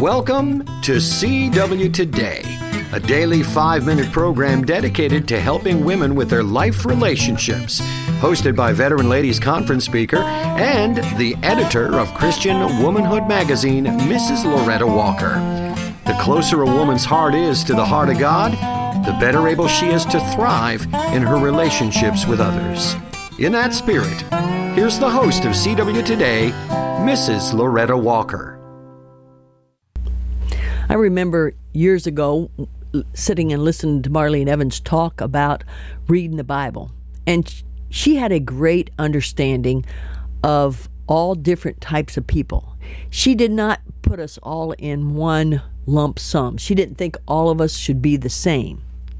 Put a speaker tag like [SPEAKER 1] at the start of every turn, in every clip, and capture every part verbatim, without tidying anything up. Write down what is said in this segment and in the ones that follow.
[SPEAKER 1] Welcome to C W Today, a daily five-minute program dedicated to helping women with their life relationships. Hosted by Veteran Ladies Conference speaker and the editor of Christian Womanhood magazine, Missus Loretta Walker. The closer a woman's heart is to the heart of God, the better able she is to thrive in her relationships with others. In that spirit, here's the host of C W Today, Missus Loretta Walker.
[SPEAKER 2] I remember years ago sitting and listening to Marlene Evans talk about reading the Bible. And she had a great understanding of all different types of people. She did not put us all in one lump sum. She didn't think all of us should be the same.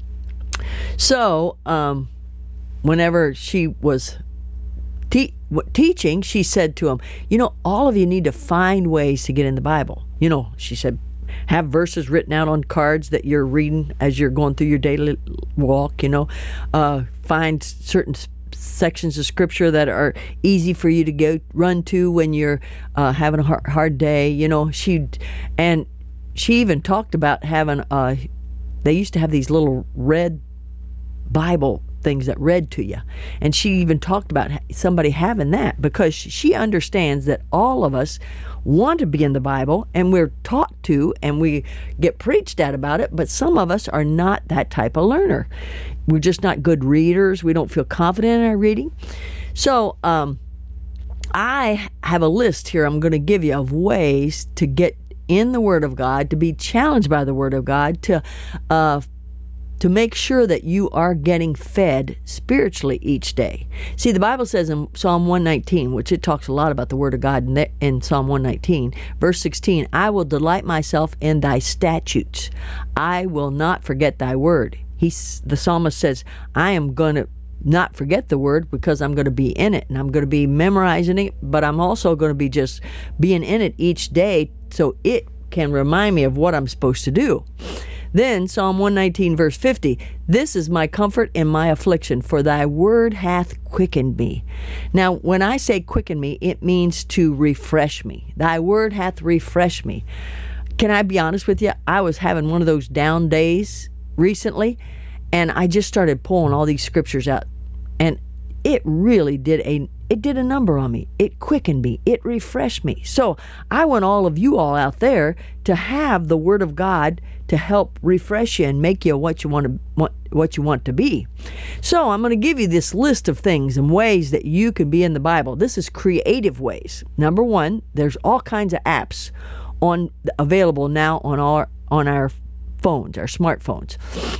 [SPEAKER 2] So, um, whenever she was te- teaching, she said to him, you know, all of you need to find ways to get in the Bible. You know, she said, have verses written out on cards that you're reading as you're going through your daily walk, you know. Uh, find certain sections of scripture that are easy for you to go run to when you're uh, having a hard, hard day, you know. She and she even talked about having uh they used to have these little red Bible things that read to you, and she even talked about somebody having that because she understands that all of us want to be in the Bible, and we're taught to, and we get preached at about it, but some of us are not that type of learner. We're just not good readers. We don't feel confident in our reading. So um, I have a list here I'm going to give you of ways to get in the Word of God, to be challenged by the Word of God, to uh, to make sure that you are getting fed spiritually each day. See, the Bible says in Psalm one nineteen, which it talks a lot about the Word of God in, in Psalm one nineteen, verse sixteen, I will delight myself in thy statutes. I will not forget thy word. He's, the psalmist says, I am going to not forget the word because I'm going to be in it, and I'm going to be memorizing it, but I'm also going to be just being in it each day so it can remind me of what I'm supposed to do. Then Psalm one nineteen verse fifty, this is my comfort in my affliction, for thy word hath quickened me. Now, when I say quicken me, it means to refresh me. Thy word hath refreshed me. Can I be honest with you? I was having one of those down days recently, and I just started pulling all these scriptures out, and it really did a It did a number on me. It quickened me. It refreshed me. So I want all of you all out there to have the Word of God to help refresh you and make you what you want to what, what you want to be. So I'm going to give you this list of things and ways that you can be in the Bible. This is creative ways. Number one, there's all kinds of apps on available now on our on our phones, our smartphones.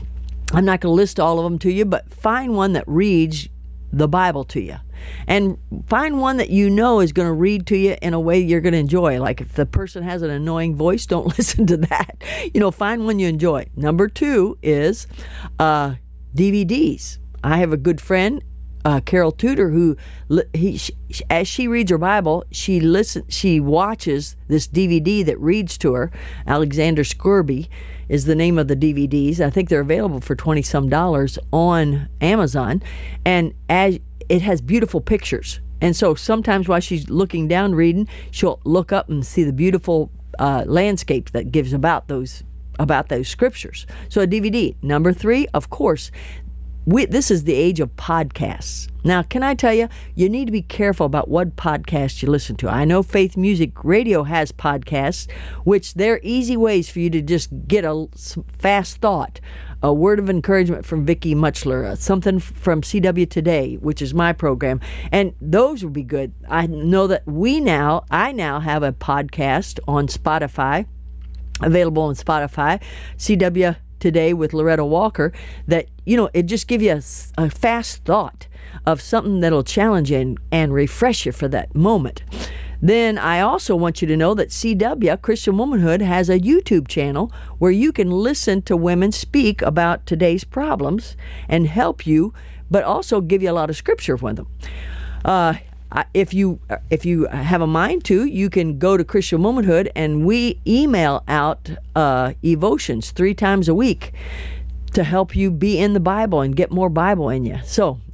[SPEAKER 2] I'm not going to list all of them to you, but find one that reads the Bible to you. And find one that you know is going to read to you in a way you're going to enjoy. Like if the person has an annoying voice, don't listen to that. You know, find one you enjoy. Number two is uh, D V Ds. I have a good friend, uh, Carol Tudor, who he, she, as she reads her Bible, she listen, she watches this D V D that reads to her. Alexander Scourby is the name of the D V Ds. I think they're available for twenty some dollars on Amazon. And as it has beautiful pictures. And so sometimes while she's looking down reading, she'll look up and see the beautiful uh, landscapes that gives about those about those scriptures. So a D V D. Number three, of course, we, this is the age of podcasts. Now, can I tell you, you need to be careful about what podcasts you listen to. I know Faith Music Radio has podcasts, which they're easy ways for you to just get a fast thought. A word of encouragement from Vicki Muchler, something from C W Today, which is my program, and those would be good. I know that we now, I now have a podcast on Spotify, available on Spotify, C W Today with Loretta Walker, that, you know, it just gives you a, a fast thought of something that'll challenge you and, and refresh you for that moment. Then I also want you to know that C W, Christian Womanhood, has a YouTube channel where you can listen to women speak about today's problems and help you, but also give you a lot of scripture with them. Uh, if you if you have a mind to, you can go to Christian Womanhood, and we email out uh, evotions three times a week to help you be in the Bible and get more Bible in you. So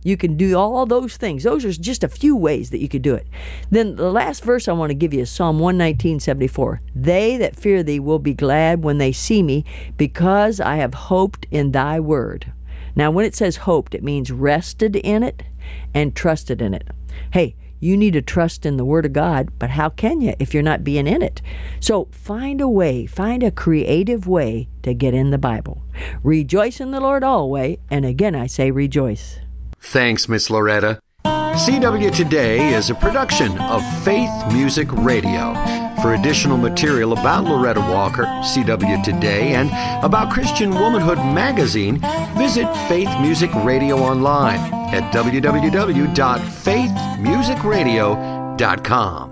[SPEAKER 2] You can do all those things. Those are just a few ways that you could do it. Then the last verse I want to give you is Psalm one nineteen, seventy-four. They that fear thee will be glad when they see me, because I have hoped in thy word. Now, when it says hoped, it means rested in it and trusted in it. Hey, you need to trust in the Word of God, but how can you if you're not being in it? So find a way, find a creative way to get in the Bible. Rejoice in the Lord always, and again I say rejoice.
[SPEAKER 1] Thanks, Miss Loretta. C W Today is a production of Faith Music Radio. For additional material about Loretta Walker, C W Today, and about Christian Womanhood Magazine, visit Faith Music Radio online at w w w dot faith music radio dot com.